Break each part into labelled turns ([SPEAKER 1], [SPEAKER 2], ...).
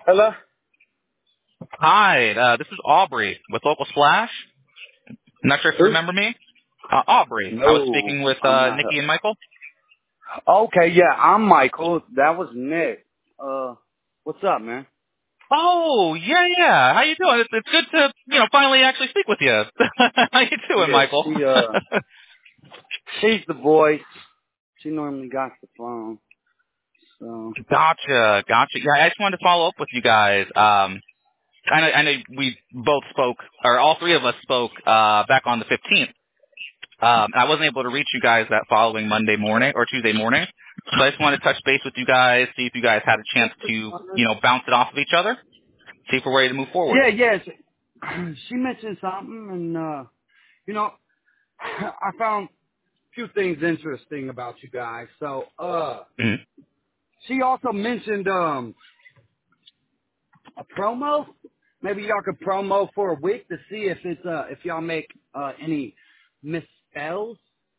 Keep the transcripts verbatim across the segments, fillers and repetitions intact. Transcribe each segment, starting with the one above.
[SPEAKER 1] Hello?
[SPEAKER 2] Hi, uh, this is Aubrey with Local Splash. I'm not sure if you
[SPEAKER 1] Who?
[SPEAKER 2] remember me. Uh, Aubrey. I was
[SPEAKER 1] No,
[SPEAKER 2] speaking with
[SPEAKER 1] I'm
[SPEAKER 2] uh,
[SPEAKER 1] not.
[SPEAKER 2] Nikki and Michael.
[SPEAKER 1] Okay, yeah, I'm Michael. That was Nick. Uh, what's up, man?
[SPEAKER 2] Oh, yeah, yeah. How you doing? It's, it's good to, you know, finally actually speak with you. How you doing,
[SPEAKER 1] Yeah,
[SPEAKER 2] Michael?
[SPEAKER 1] she, uh, she's the voice. She normally got the phone, so.
[SPEAKER 2] Gotcha, gotcha. Yeah, I just wanted to follow up with you guys. Um, I know, I know we both spoke, or all three of us spoke uh, back on the fifteenth. Um, I wasn't able to reach you guys that following Monday morning or Tuesday morning. So I just wanted to touch base with you guys, see if you guys had a chance to, you know, bounce it off of each other, see if we're ready to move forward.
[SPEAKER 1] Yeah, yeah, she, she mentioned something, and, uh, you know, I found a few things interesting about you guys. So, uh,
[SPEAKER 2] Mhm.
[SPEAKER 1] she also mentioned, um, a promo. Maybe y'all could promo for a week to see if it's, uh, if y'all make, uh, any misspells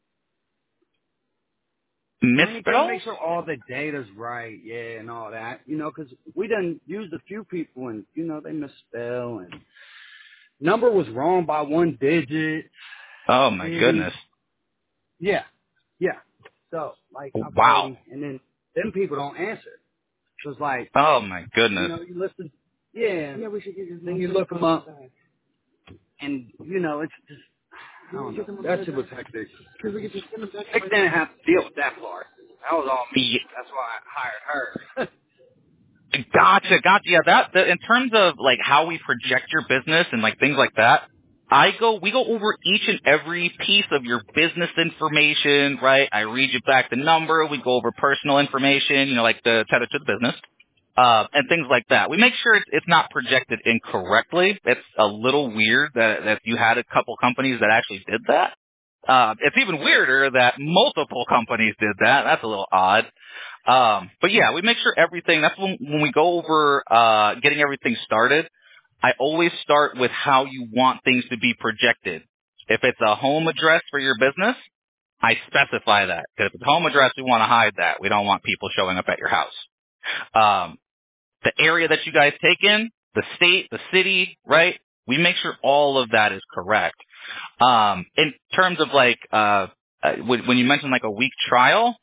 [SPEAKER 1] or anything,
[SPEAKER 2] Misspells?
[SPEAKER 1] make sure all the data's right, yeah, and all that, you know, 'cause we done used a few people and, you know, they misspell and number was wrong by one digit,
[SPEAKER 2] Oh my
[SPEAKER 1] and
[SPEAKER 2] goodness.
[SPEAKER 1] yeah, yeah. So, like,
[SPEAKER 2] Wow.
[SPEAKER 1] okay, and then them people don't answer. So it's like,
[SPEAKER 2] Oh my
[SPEAKER 1] you
[SPEAKER 2] goodness.
[SPEAKER 1] know, you listen, yeah, yeah, we should get your then you look them up, and, you know, it's just, I don't know, that shit was hectic. I didn't have to deal with that part. That was all me.
[SPEAKER 2] Yeah,
[SPEAKER 1] That's why I hired her.
[SPEAKER 2] gotcha, gotcha. Yeah, that, that in terms of like how we project your business and like things like that, I go, we go over each and every piece of your business information, right? I read you back the number. We go over personal information, you know, like the tether to the business. Uh, and things like that. We make sure it's, it's not projected incorrectly. It's a little weird that, that you had a couple companies that actually did that. Uh, it's even weirder that multiple companies did that. That's a little odd. Um, but yeah, we make sure everything, that's when, when we go over, uh, getting everything started, I always start with how you want things to be projected. If it's a home address for your business, I specify that. Because if it's a home address, we want to hide that. We don't want people showing up at your house. Um, the area that you guys take in, the state, the city, right? We make sure all of that is correct. Um, in terms of like, uh, uh, when when you mentioned like a week trial,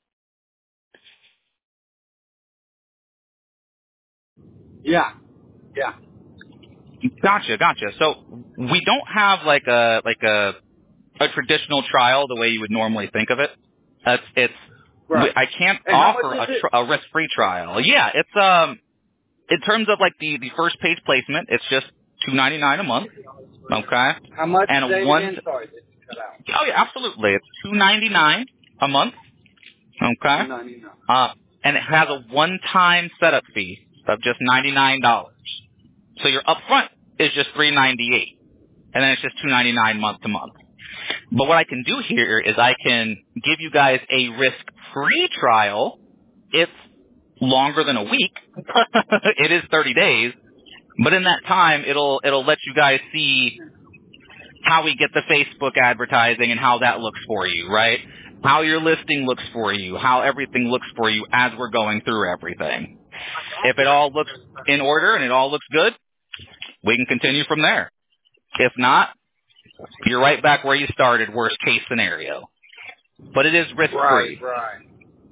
[SPEAKER 1] Yeah, yeah.
[SPEAKER 2] gotcha, gotcha. So we don't have like a, like a, a traditional trial the way you would normally think of it. It's, it's, we-
[SPEAKER 1] Right.
[SPEAKER 2] I can't
[SPEAKER 1] And how much
[SPEAKER 2] offer
[SPEAKER 1] is
[SPEAKER 2] a,
[SPEAKER 1] it?
[SPEAKER 2] tr- a risk-free trial. Yeah, it's, um, in terms of like the, the first page placement, it's just two ninety-nine a month. Okay.
[SPEAKER 1] How much?
[SPEAKER 2] And a
[SPEAKER 1] Say it
[SPEAKER 2] one,
[SPEAKER 1] again. Sorry, it cut out.
[SPEAKER 2] oh yeah, absolutely. It's two ninety-nine a month. Okay.
[SPEAKER 1] Two ninety nine.
[SPEAKER 2] Uh, and it has a one-time setup fee of just ninety-nine dollars. So your upfront is just three ninety-eight, and then it's just two ninety-nine month to month. But what I can do here is I can give you guys a risk-free trial. It's longer than a week. It is thirty days, but in that time, it'll it'll let you guys see how we get the Facebook advertising and how that looks for you, right? How your listing looks for you, how everything looks for you as we're going through everything. If it all looks in order and it all looks good, we can continue from there. If not, you're right back where you started, worst case scenario. But it is risk
[SPEAKER 1] Right,
[SPEAKER 2] free.
[SPEAKER 1] right.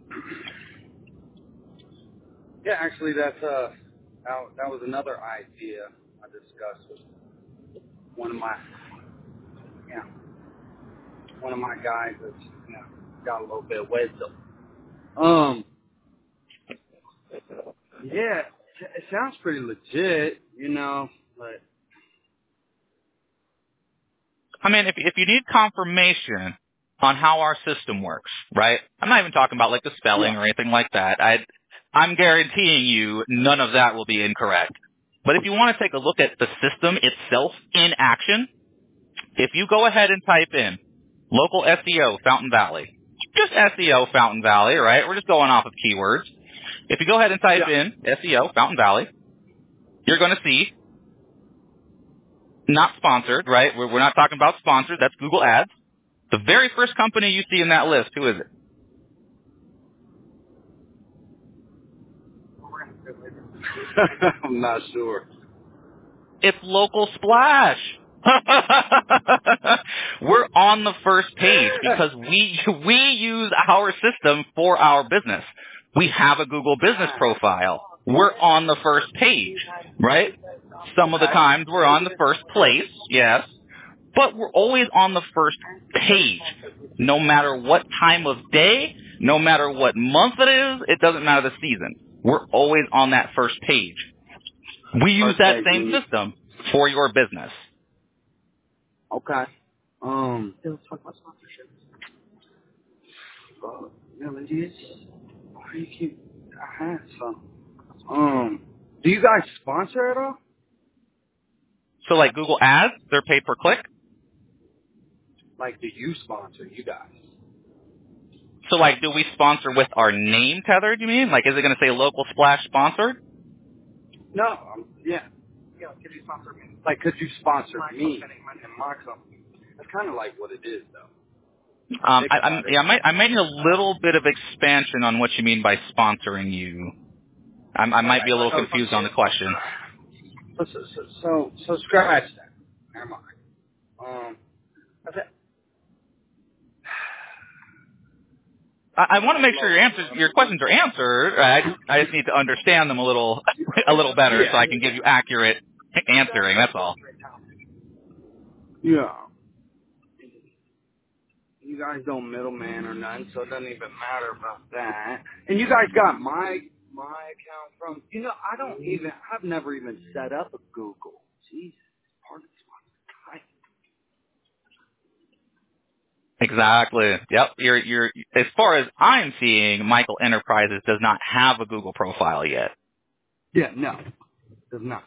[SPEAKER 1] Yeah, actually, that's uh, that, that was another idea I discussed with one of my, you know, one of my guys that's, you know, got a little bit of wisdom. Um, yeah, it it sounds pretty legit, you know, but
[SPEAKER 2] I mean, if if you need confirmation on how our system works, right? I'm not even talking about like the spelling
[SPEAKER 1] yeah,
[SPEAKER 2] or anything like that. I I'm guaranteeing you none of that will be incorrect. But if you want to take a look at the system itself in action, if you go ahead and type in local S E O Fountain Valley, just S E O Fountain Valley, right? We're just going off of keywords. If you go ahead and type
[SPEAKER 1] yeah,
[SPEAKER 2] in S E O Fountain Valley, you're going to see not sponsored, right? We're, we're not talking about sponsored. That's Google Ads. The very first company you see in that list, who is it?
[SPEAKER 1] I'm not sure.
[SPEAKER 2] It's Local Splash. We're on the first page because we we use our system for our business. We have a Google business profile. We're on the first page, right? Some of the times we're on the first place, yes, but we're always on the first page. No matter what time of day, no matter what month it is, it doesn't matter the season. We're always on that first page. We use
[SPEAKER 1] First
[SPEAKER 2] that
[SPEAKER 1] page,
[SPEAKER 2] same
[SPEAKER 1] you-
[SPEAKER 2] system for your business.
[SPEAKER 1] Okay. Um. Let's talk about sponsorships. Uh, villages. Why do you keep? I had some. Um. Do you guys sponsor at all?
[SPEAKER 2] So like Google Ads, they're paid per click.
[SPEAKER 1] Like, do you sponsor? You guys?
[SPEAKER 2] So like, do we sponsor with our name tethered, you mean? Like, is it going to say Local Splash sponsored?
[SPEAKER 1] No. Um, yeah. Yeah. Could you sponsor me? Like, could you sponsor my me and my company? That's kind of like what it is, though.
[SPEAKER 2] Um,
[SPEAKER 1] Think
[SPEAKER 2] I, I'm,
[SPEAKER 1] about it.
[SPEAKER 2] yeah, I might, I might need a little bit of expansion on what you mean by sponsoring you. I'm, I might be a little
[SPEAKER 1] So,
[SPEAKER 2] confused on the question.
[SPEAKER 1] so, so, so, so scratch that. Never mind. Um, I said,
[SPEAKER 2] I, I want to make sure your answers, your questions are answered. I just, I just need to understand them a little, a little better so
[SPEAKER 1] yeah,
[SPEAKER 2] I can give you accurate answering. That's all.
[SPEAKER 1] yeah. You guys don't middleman or nothing, so it doesn't even matter about that. And you guys got my my account from. You know, I don't even. I've never even set up a Google. Jesus, part of this.
[SPEAKER 2] Exactly. Yep. You're, you're, as far as I'm seeing, Michael Enterprises does not have a Google profile yet.
[SPEAKER 1] Yeah, no, does not.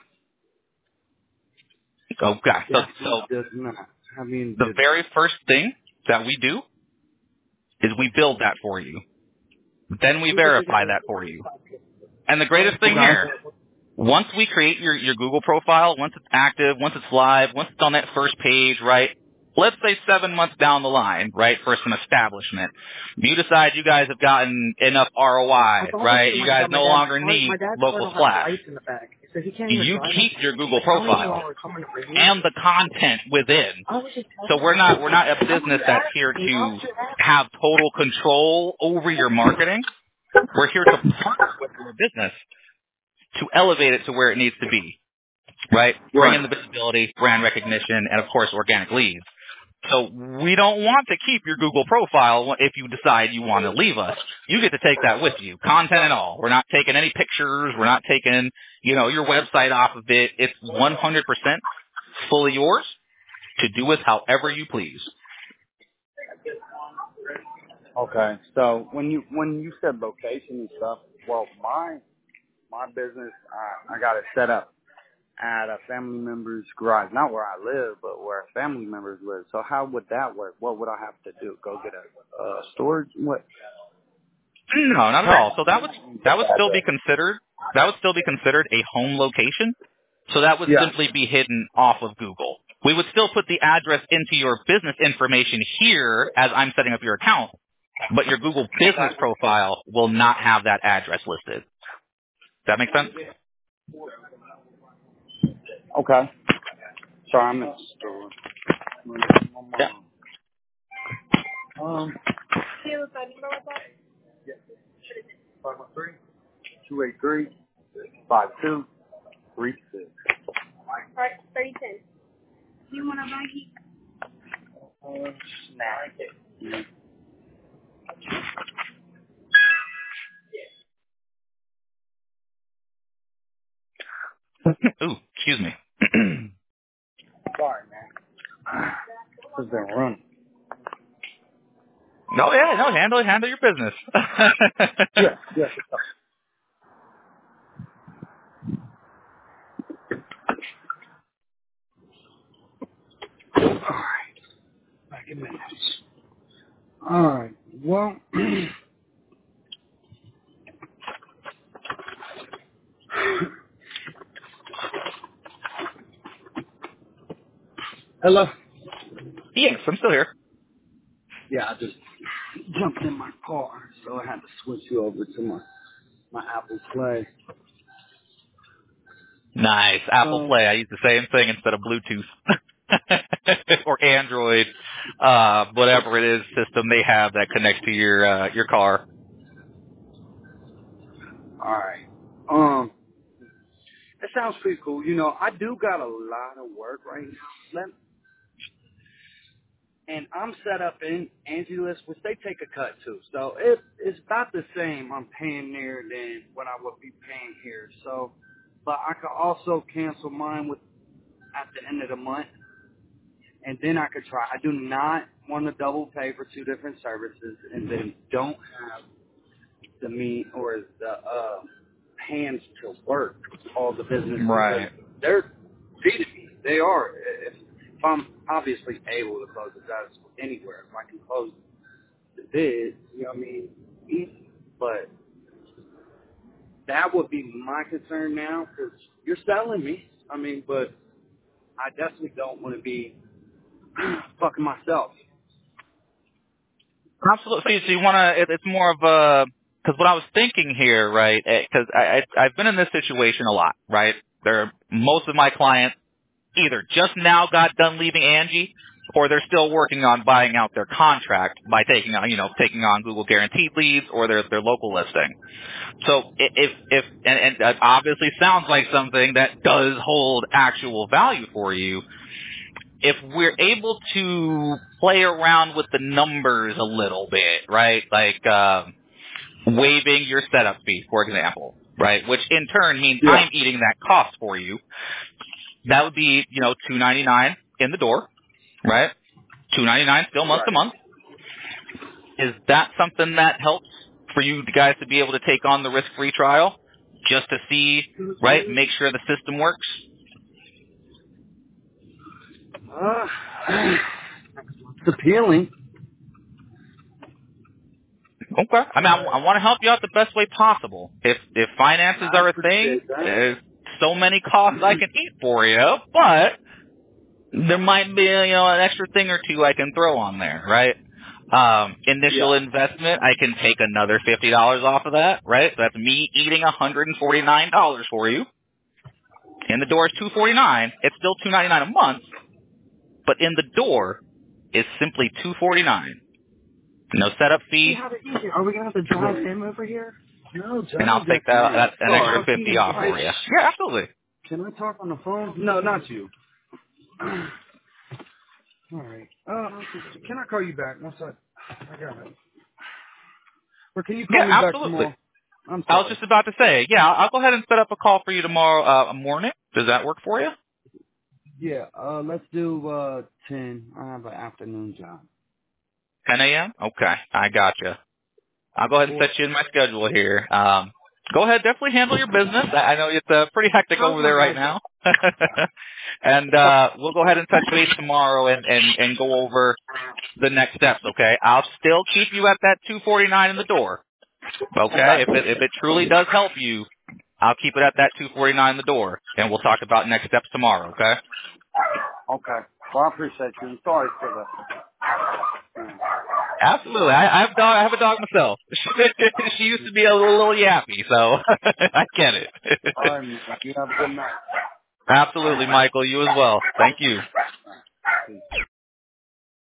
[SPEAKER 2] Okay. So,
[SPEAKER 1] Definitely
[SPEAKER 2] so
[SPEAKER 1] does not. I mean,
[SPEAKER 2] the
[SPEAKER 1] did.
[SPEAKER 2] very first thing that we do is we build that for you. Then we verify that for you. And the greatest thing
[SPEAKER 1] Okay.
[SPEAKER 2] here, once we create your, your Google profile, once it's active, once it's live, once it's on that first page, right? Let's say seven months down the line, right, for some establishment. You decide you guys have gotten enough R O I, right? You guys no longer need Local Splash. You keep your Google profile and the content within. So we're not we're not a business that's here to have total control over your marketing. We're here to partner with your business to elevate it to where it needs to be, right? Bring in
[SPEAKER 1] Right.
[SPEAKER 2] the visibility, brand recognition, and of course organic leads. So we don't want to keep your Google profile if you decide you want to leave us. You get to take that with you, content and all. We're not taking any pictures. We're not taking, you know, your website off of it. It's one hundred percent fully yours to do with however you please.
[SPEAKER 1] Okay. So when you when you said location and stuff, well, my my business, I, I got it set up at a family member's garage, not where I live, but where family members live. So how would that work? What would I have to do? Go get a, a storage? What?
[SPEAKER 2] No, not at all. So that would that would still be considered that would still be considered a home location. So that would
[SPEAKER 1] Yeah.
[SPEAKER 2] simply be hidden off of Google. We would still put the address into your business information here as I'm setting up your account, but your Google business profile will not have that address listed. Does that make sense?
[SPEAKER 1] Okay. Sorry, I'm at the store.
[SPEAKER 2] Yeah.
[SPEAKER 1] Um. five one three, two eight three, five two three six. Uh, snack. Yeah.
[SPEAKER 2] Ooh, excuse me.
[SPEAKER 1] Sorry, man. This has been running.
[SPEAKER 2] No, yeah, no, handle handle your business.
[SPEAKER 1] Yeah, yeah. All right. Back in minutes. All right. Well, hello.
[SPEAKER 2] Yes, I'm still here.
[SPEAKER 1] Yeah, I just jumped in my car, so I had to switch you over to my my Apple Play.
[SPEAKER 2] Nice. Apple
[SPEAKER 1] Um,
[SPEAKER 2] Play. I use the same thing instead of Bluetooth. Or Android, uh, whatever it is system they have that connects to your uh, your car.
[SPEAKER 1] all right. Um, that sounds pretty cool. You know, I do got a lot of work right now. Let, and I'm set up in Angie List, which they take a cut too. So it, it's about the same I'm paying there than what I would be paying here. So, but I could also cancel mine with at the end of the month, and then I could try. I do not want to double pay for two different services, and then don't have the meat or the uh, hands to work all the business because
[SPEAKER 2] Right.
[SPEAKER 1] they're feeding me. They are. If, if I'm obviously able to close the jobs anywhere, if I can close the bid, you know what I mean, easy. But that would be my concern now because you're selling me. I mean, but I definitely don't want to be fucking myself.
[SPEAKER 2] Absolutely. So you want to? It, it's more of a because what I was thinking here, right? Because I, I I've been in this situation a lot, right? There, most of my clients either just now got done leaving Angie, or they're still working on buying out their contract by taking on, you know, taking on Google Guaranteed leads or their their local listing. So i- if if and, and that obviously sounds like something that does hold actual value for you. If we're able to play around with the numbers a little bit, right? Like um, waiving your setup fee, for example, right? Which in turn means
[SPEAKER 1] Yeah.
[SPEAKER 2] I'm eating that cost for you. That would be, you know, two ninety nine in the door, right? two ninety nine still month to
[SPEAKER 1] Right.
[SPEAKER 2] month. Is that something that helps for you guys to be able to take on the risk free trial, just to see, right? Make sure the system works.
[SPEAKER 1] Uh, it's appealing.
[SPEAKER 2] Okay. I mean, I,
[SPEAKER 1] But
[SPEAKER 2] I want to help you out the best way possible. If if finances
[SPEAKER 1] I
[SPEAKER 2] are a thing,
[SPEAKER 1] appreciate that.
[SPEAKER 2] there's so many costs I can eat for you, but there might be, you know, an extra thing or two I can throw on there, right? Um, initial
[SPEAKER 1] Yeah.
[SPEAKER 2] investment, I can take another fifty dollars off of that, right? So that's me eating one hundred forty-nine dollars for you. In the door is two forty-nine. It's still two ninety-nine a month, but in the door is simply two forty-nine. No setup
[SPEAKER 1] We
[SPEAKER 2] fee,
[SPEAKER 1] have it easier. Are we gonna have to drive him over here? No,
[SPEAKER 2] and I'll
[SPEAKER 1] Johnny's
[SPEAKER 2] take
[SPEAKER 1] at the
[SPEAKER 2] that,
[SPEAKER 1] man.
[SPEAKER 2] that an extra
[SPEAKER 1] Sorry.
[SPEAKER 2] fifty off for you. Yeah, absolutely.
[SPEAKER 1] Can I talk on the phone? No, not you. All right. Uh, can I call you back once I I got it? Or can you call
[SPEAKER 2] Yeah,
[SPEAKER 1] me back
[SPEAKER 2] absolutely.
[SPEAKER 1] tomorrow? I'm
[SPEAKER 2] I was
[SPEAKER 1] sorry.
[SPEAKER 2] just about to say, yeah, I'll I'll go ahead and set up a call for you tomorrow uh, morning. Does that work for you?
[SPEAKER 1] Yeah. Uh, let's do uh ten. I have an afternoon job.
[SPEAKER 2] ten a.m.? Okay, I gotcha. I'll go ahead and
[SPEAKER 1] Or
[SPEAKER 2] set you in my schedule here. Um, go ahead, definitely handle your business. I I know it's uh, pretty hectic
[SPEAKER 1] how's
[SPEAKER 2] over
[SPEAKER 1] my
[SPEAKER 2] there right
[SPEAKER 1] guy?
[SPEAKER 2] now. And uh, we'll go ahead and touch base tomorrow and, and, and go over the next steps, okay? I'll still keep you at that two forty-nine in the door, okay? If it, if it truly does help you, I'll keep it at that two forty-nine in the door, and we'll talk about next steps tomorrow, okay?
[SPEAKER 1] Okay. Well, I appreciate you. I'm sorry for the.
[SPEAKER 2] Absolutely. I, I have dog. I have a dog myself. She used to be a little, little yappy, so I get it.
[SPEAKER 1] All right, man. You have a good night.
[SPEAKER 2] Absolutely, Michael. You as well. Thank you.